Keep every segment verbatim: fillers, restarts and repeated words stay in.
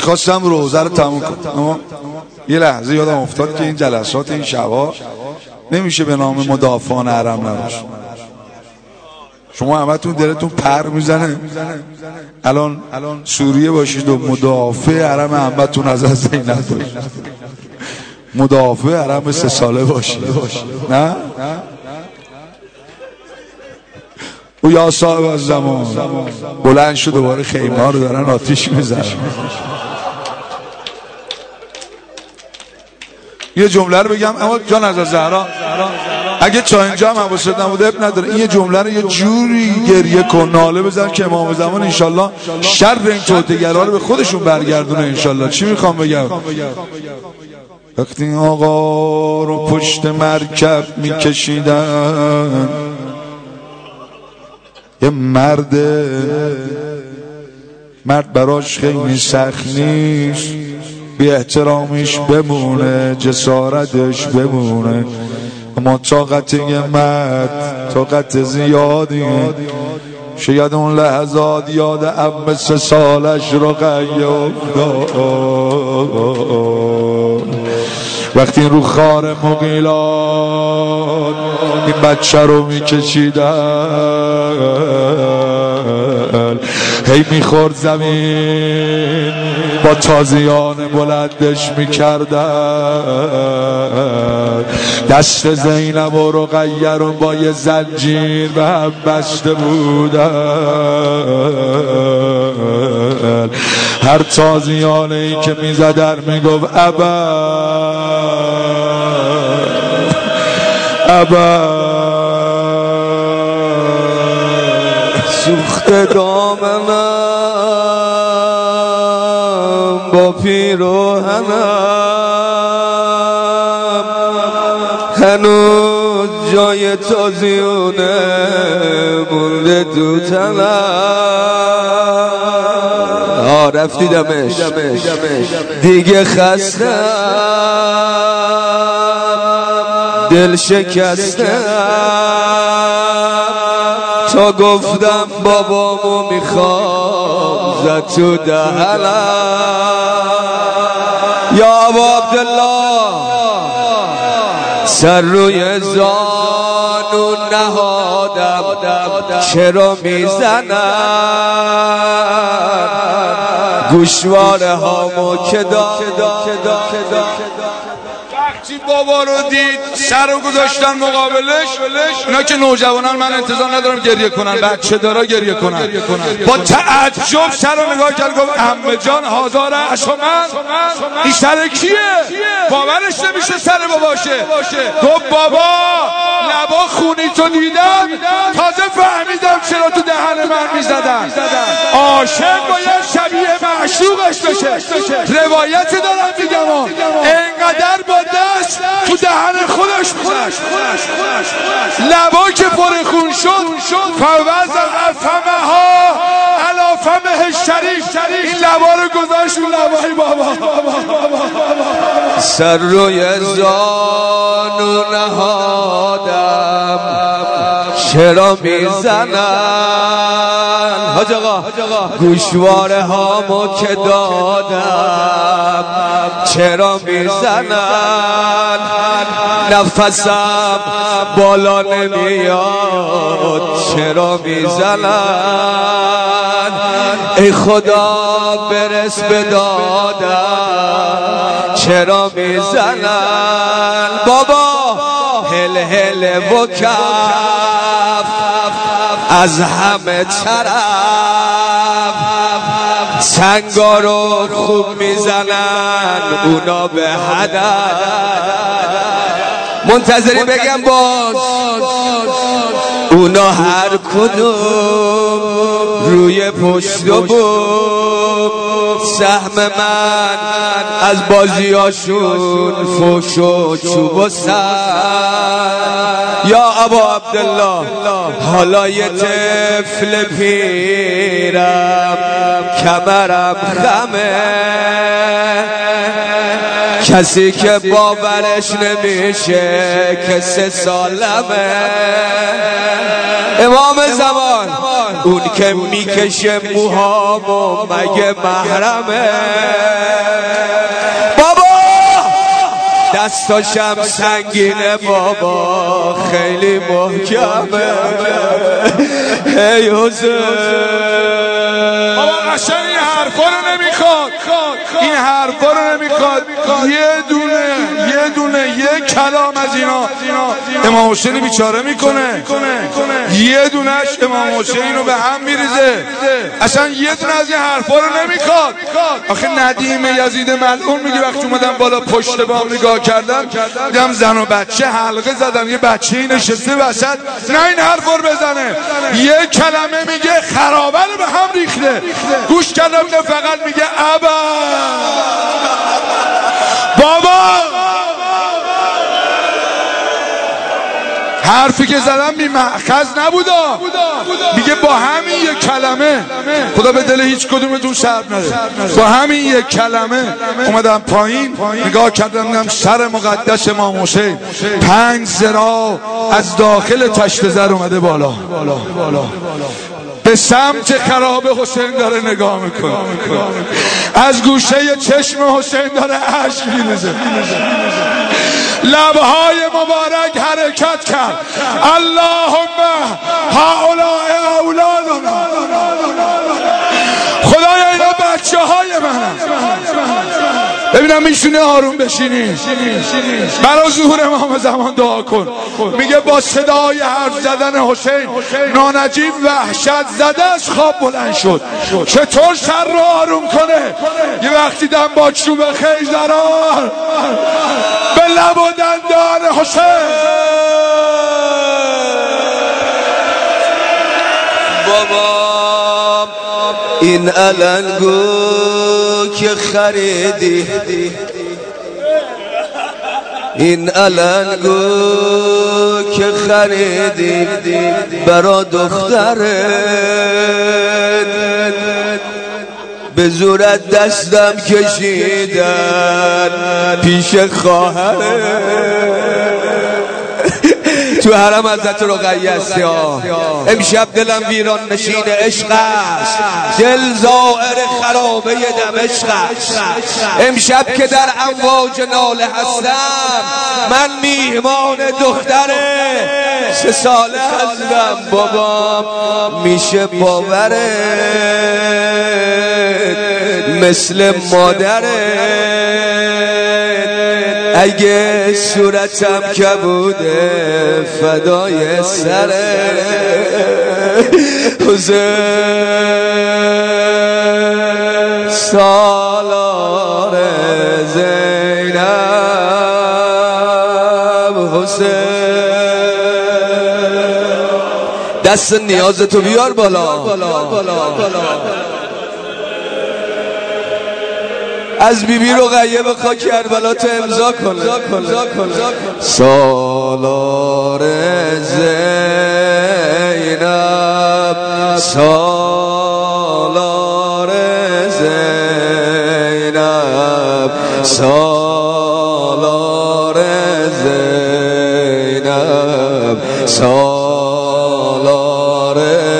میخواستم روزه رو تموم کنم، اما یه لحظه یادم افتاد که این جلسات این شبا نمیشه به نام مدافعان حرم نباشه. شما همتون دلتون پر میزنه الان سوریه باشید و مدافع حرم همتون از از زینت باشید، مدافع حرم سه ساله باشید. نه او یا صاحب از زمان بلند شد دوباره خیمه ها رو دارن آتیش میزنن. یه جمله رو بگم، اما جان از زهرا اگه چا اینجا هم حواست نبوده اب نداره، این یه جمله رو یه جوری گریه کن ناله بزن که امام زمان انشالله شر این توطئه‌گرا رو به خودشون برگردونه انشالله. چی میخوام بگم؟ وقتی آقا رو پشت مرکب میکشیدن، یه مرد مرد براش خیلی سخت نیست، بی احترامیش بمونه، جسارتش بمونه، اما طاقت یه مرد طاقت زیادیه. شاید اون لحظات یاد ام سه سالش رو قیاب وقتی رو خار مغیلان این بچه رو میکشیدن، هی میخورد زمین با تازیان بلندش میکردن، دست زینب و رقیه رو با یه زنجیر به هم بسته بودن. هر تازیانه ای که میزدن میگفت ابا ابا سوخت دامنم با پیراهنم، هنوز جای تازیانه مونده تو تنم. آه رفتی دمش دیگه خستم، دل شکستم، تا گفتم بابامو میخوام زد تو دهنم. یا ابا عبدالله سر روی زانو نهادم، چرا میزنم گوشواره هامو که وقتی بابا رو دید سر رو گذاشتن مقابلش. اینا که نوجوانان من انتظار ندارم گریه کنن، بچه دارا گریه کنن. با تعجب سر رو نگاه کرد گفت عمه جان هزار اشمن، این سر کیه؟ باورش نمیشه سر باباشه. گفت بابا لبا خونی تو دیدم تازه فهمیدم چرا تو دهن من میزدن. عاشق باید شبیه معشوقش بشه. روایت دارم میگم اینقدر با دست تو دهن خودش میزد، لبا که پر خون شد فوزن افمه ها علا فمه شریف، این لبا رو گذاشت اون لبای بابا. سر روی زانو نهادم، چرا میزنن حاج آقا گوشواره هامو که دادم، چرا میزنن نفسم بالا نمیاد، چرا میزنن ای خدا برس به دادم، چرا میزنن بابا هل هل و کف از همه طرف سنگا رو خوب میزنن اونا به هدف. منتظری بگم باز اونا هر کدوم روی پشت و بوم سهم من از بازیاشون فوش و چوب و سر. یا ابا عبدالله حالا یه طفل پیرم کمرم خمه، کسی که باورش نمیشه که سه سالمه امام زمان اون که میکشه موهامو مگه محرمه بابا دستاشم سنگینه بابا خیلی محکمه ای حسین بابا قشنگ این حرفا رو نمیخواد این حرفا رو نمیخواد یه دونه یه دونه یه کلام از اینا امام حسین بیچاره میکنه یه دونش امام حسین رو به هم میریزه اصلا یه دونه از این حرفا رو نمیخواد آخه ندیم یزید ملعون میگه وقتی اومدم بالا پشت بام نگاه کردم دیدم زن و بچه حلقه زدن یه بچه‌ای نشسته وسط نه این حرفا رو بزنه یه کلمه میگه خرابه رو به هم ریخته گوش کردم نه فقط میگه ابا بابا حرفی که زدم بی مأخذ نبودا میگه با همین یک کلمه خدا به دل هیچ کدومتون شرط نده با همین یک کلمه اومدم پایین نگاه کردم دیدم سر مقدس امام حسین پنج ذراع از داخل تشت زر اومده بالا به سمت خراب حسین داره نگاه میکنه از گوشه چشم حسین داره اشک میریزه لبهای مبارک حرکت کرد اللهم هؤلاء اولادنا خدایا اینا بچه های من ببینم میشونه آروم بشینی برای ظهور امام زمان دعا کن میگه با صدای حرف زدن حسین نانجیب وحشت زده از خواب بلند شد چطور سر رو آروم کنه یه وقتی دم با چوب خیزران به لب و دندان حسین بابا این علنگو که خریدی این علنگو که خریدی برا دخترت به زورت دستم کشیدن پیش خواهرت تو حرم حضرت رقیه است یا امشب دلم ویران نشین عشق است دل زائر خرابه دمشق است امشب که در امواج ناله هستم من میهمان دختره سه ساله هستم بابام میشه باورت مثل مادره اگه صورتم کبوده فدای سره حسین سالار زینب حسین دست نیازتو بیار بالا از بیبی رقیه بخوا کربلا تو امضا کنه سالار زینب سالار زینب سالار زینب سالار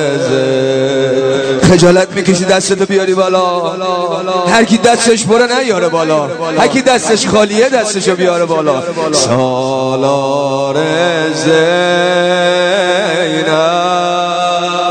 زینب خجالت میکشی دستتو بیاری بالا هر کی دستش پره نیاره بالا هر کی دستش خالیه دستشو بیاره بالا سالار زینب